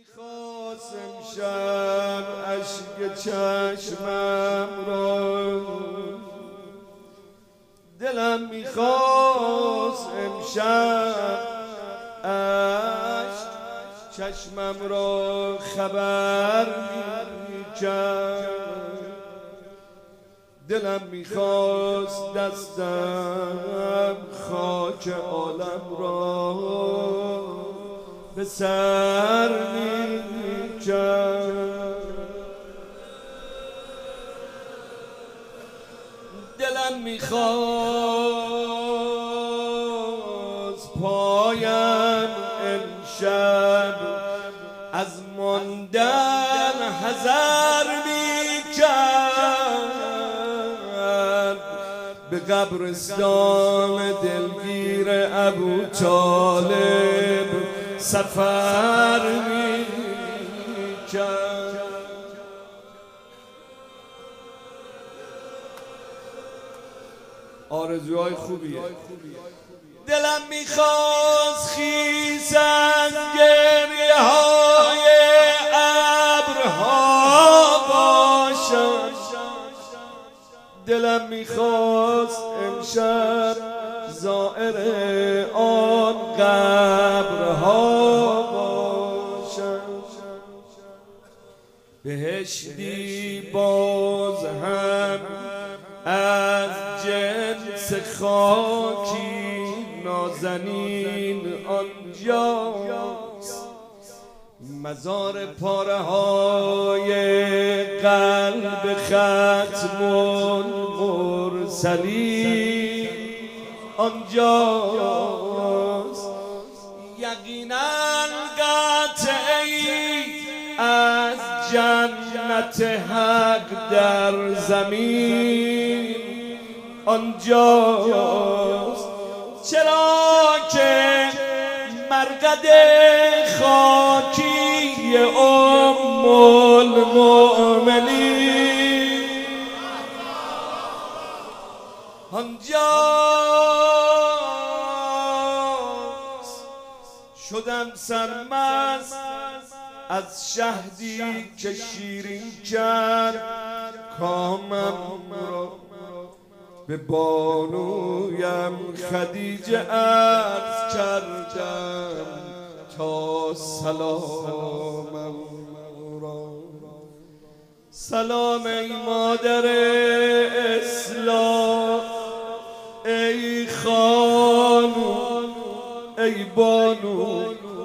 میخواست امشب اشک چشمم را، دلم میخواست امشب اشک چشمم را خبر میکرد، دلم میخواست دستم خاک عالم را به سر میکرد، دلم میخواست پایم امشب از ماندن حذر میکرد، به قبرستان دلگیر ابوطالب سفر میکرد. آرزوهای خوبیه. دلم میخواست خیس از گریه های ابرها باشم، دلم میخواست امشب زائر آن قبرها باشم، بهشتی باز هم از جنس خاکی نازنین آنجاست، مزار پاره های قلب ختم المرسلین آنجاست، یقینا قطعی از جنت حق در زمین آنجاست، چرا که مرقد خاکی ام المؤمنین آنجاست، شدم سرمست از شهدی که شیرین کرد کامم را، به بانویم خدیجه عرض کردم تا سلامم را. سلام ای مادر اسلام، ای خانو ای بانو،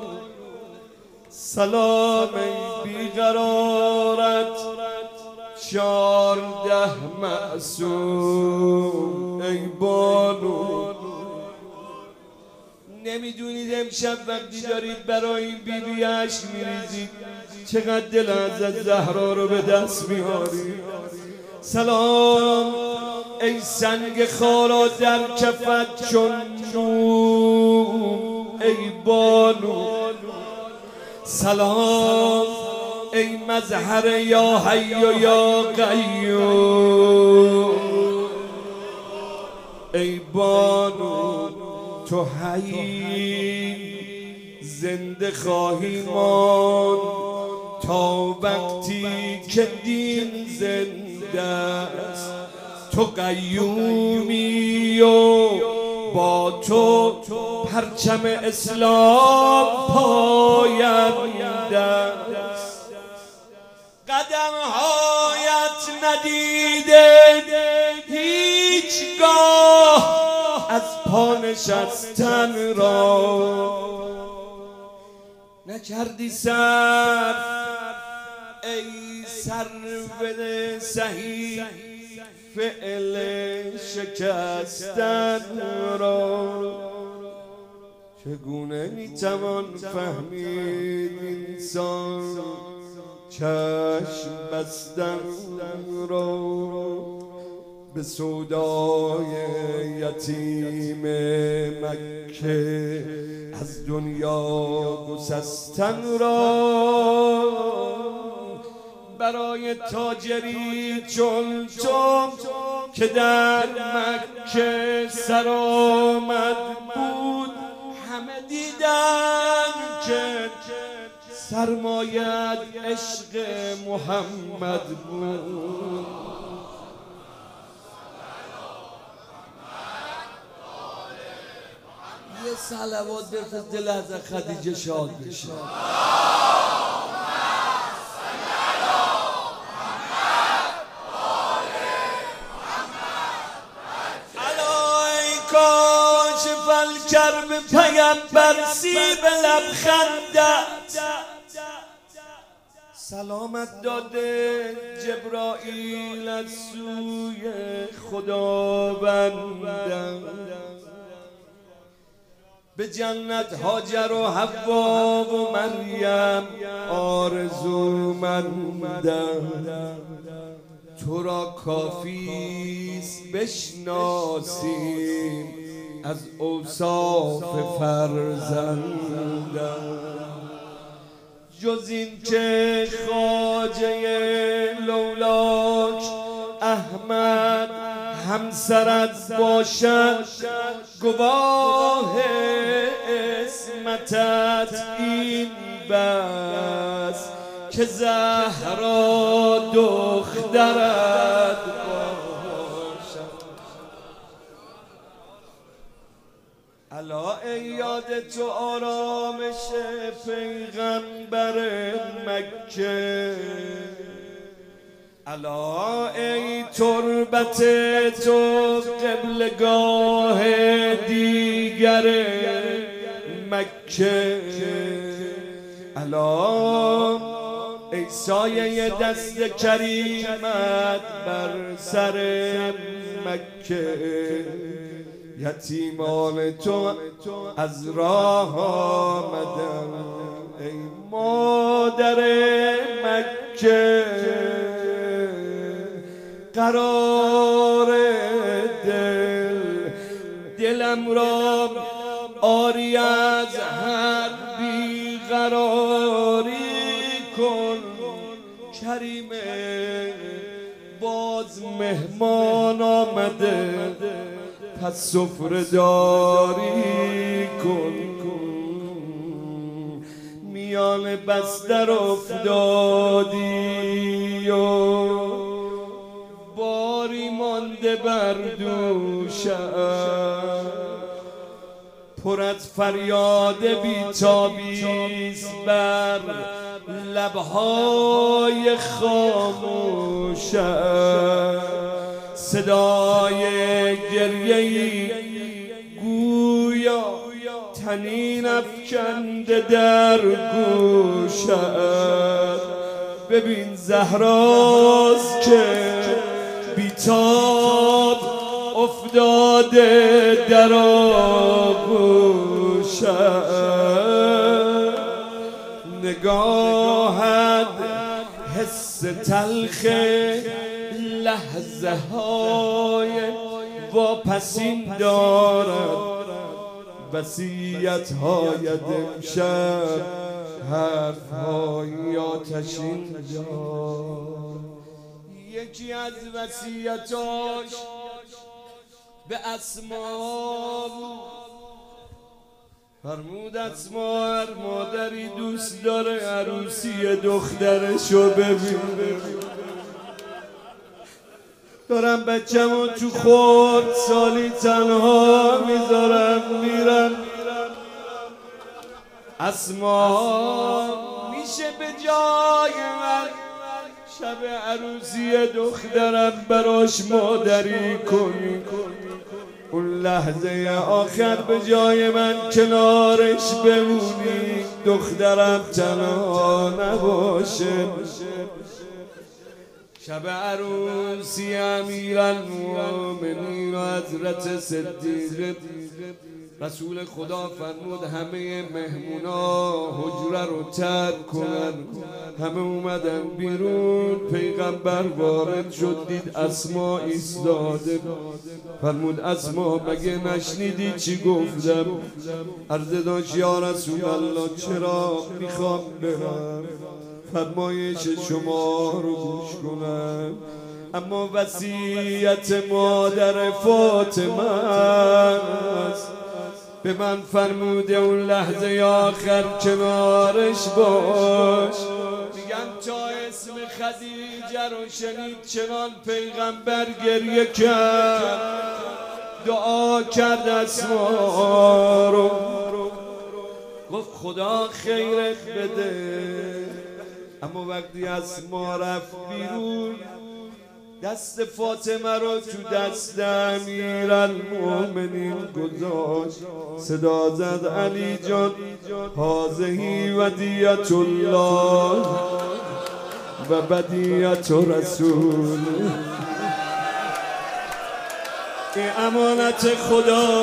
سلام ای بیقرارت 14 معصوم، ای بانو. نمیدونید امشب وقتی دارید برای این بیبی اشک میریزید چقدر دل حضرت زهرا رو به دست میارید. سلام ای سنگ خارا در کفت چون نور، ای بانو. سلام ای مظهر یا حی و یا قیوم، ای بانو. تو حی زنده خواهی ماند تا وقتی که دین زنده است، تو قیومی و با تو پرچم اسلام پاینده است، قدمهایت ندیده هیچگاه از پا نشستن را، نکردی صرف ای سرور صحیح فعل شکستن را. چگونه میتوان فهمید انسان چشم بستن را، به سودای یتیم مکه از دنیا گسستن را، برای تاجری چون تو که در مکه سرآمد بود، همه دیدن که سرمایت عشق محمد بود. یه صلوات بفرست دل از خدیجه شاد بشه. کاشف الکرب پیمبر سیب لبخندت سلامت داده جبرائیل از سوی خداوندم. به جنت هاجر و حوا و مریم آرزومندم. تو را کافیست بشناسیم از اوصاف فرزندم. جز این که خواجه لولاک احمد همسرت باشد گواه عصمتت این بس که زهرا دخترت باشد. الا ای یاد تو آرامش پیغمبر مکه، الا ای تربت تو قبلگاه دیگر مکه، الا ای سایه دست کریمت بر سر مکه. یتیمان تو از راه آمدن ای مادر مکه. قرار دلم را آری از هر بیقراری کن. کریمه باز مهمان آمده پس سفره داری کن. میان بستر افتادی و باری مانده بر دوشم. پر از فریاد بیتابیست بر لبهای خاموشم. صدای گریه‌ای گویا تنین افکنده در گوشم. ببین زهراست که بیتاب افتاده در آغوشم. نگاهت حس تلخ لحظه های واپسین دارد. وصیت های امشب حرف های آتشین دارد. یکی از وصیتاش به اسما بود. فرمود اسما هر مادری دوست داره عروسی دخترشو ببین. دارم بچه‌مو تو خورد سالی تنها میذارم میرم. اسما میشه به جای من شب عروسی دخترم براش مادری کنی. اون لحظه آخر به جای من کنارش بمونی، دخترم تنها نباشه. شب عروسی امیرالمومنین و حضرت صدیق رسول خدا فرمود همه مهمونا حجره رو ترک کنن. همه اومدن بیرون. پیغمبر وارد شد دید اسما ایستاده. فرمود اسما مگه نشنیدی چی گفتم؟ عرض داشت یا رسول الله چرا میخوام برم؟ فرمایش شما رو گوش کنم. اما وصیت مادر فاطمه است. به من فرموده اون لحظه آخر کنارش باش. میگم تا اسم خدیجه رو شنید چنان پیغمبر گریه کرد، دعا کرد اسما رو، گفت خدا خیرت بده. اما وقتی اسما رفت بیرون دست فاطمه رو تو دست امیرالمومنین گذاشت، صدا زد علی جان هذه ودیعت الله و بدیعت رسول. این امانت خدا،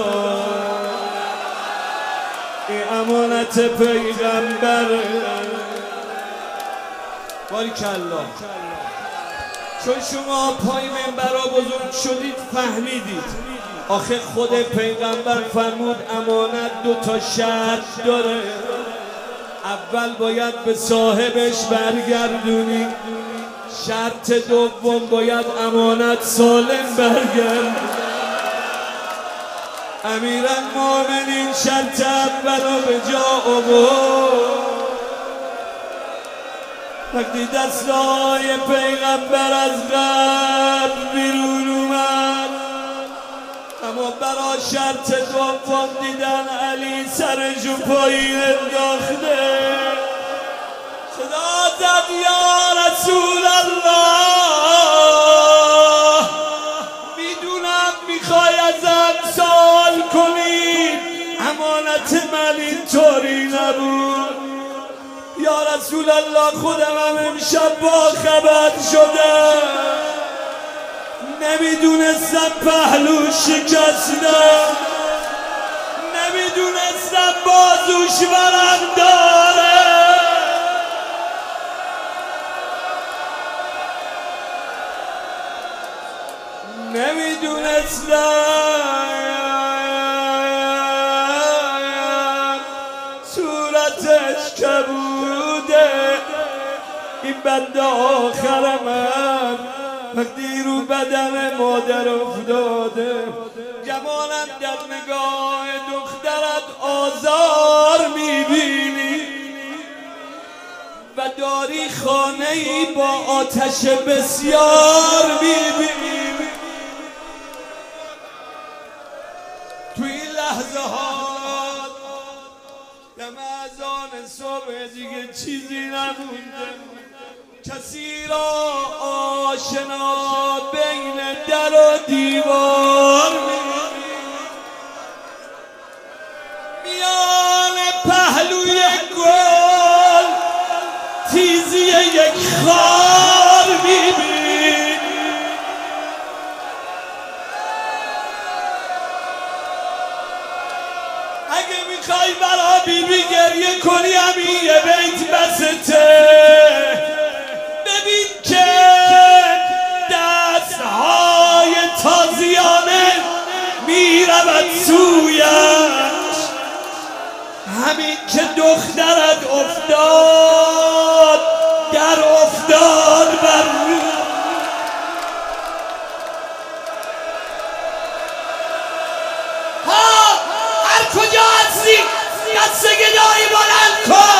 این امانت پیغمبر. باریکالله. چون شما پای منبرها بزرگ شدید فهمیدید آخه خود پیغمبر فرمود امانت 2 تا شرط داره. اول باید به صاحبش برگردونی، شرط دوم باید امانت سالم برگرد. امیرالمومنین شرط اولو به جا آورد. وقتی دستای پیغمبر از قبر بیرون اومد، اما برا شرط دوم دیدن علی سرشو پایین انداخته، صدا زد یا رسول الله میدونم میخوای ازم سوال کنی، امانت من اینطوری نبود. یا رسول الله خودم هم امشب با خبر شدم، نمیدونستم پهلو شکستم، نمیدونستم بازوش ورم داره. نمیدونستم صورتش که بوده. این بنده آخر من وقتی رو بدن مادر افتاده، جمالم در نگاه دخترت آزار میبینی و داری خانه‌ای با آتش بسیار میبینی. توی این لحظه ها دم اذان صبح دیگه چیزی نمونده، کسی را آشنا بین در و دیوار میان پهلوی گل تیزی یک خار میبین. اگه میخوای برا بیبی گریه کنی همین یه بیت بسته. ببین که دستهای تازیانه میرود سویش، همین که دخترت افتاد در افتاد بر رو. ها هر کجا هستی دست گدایی بلند کن.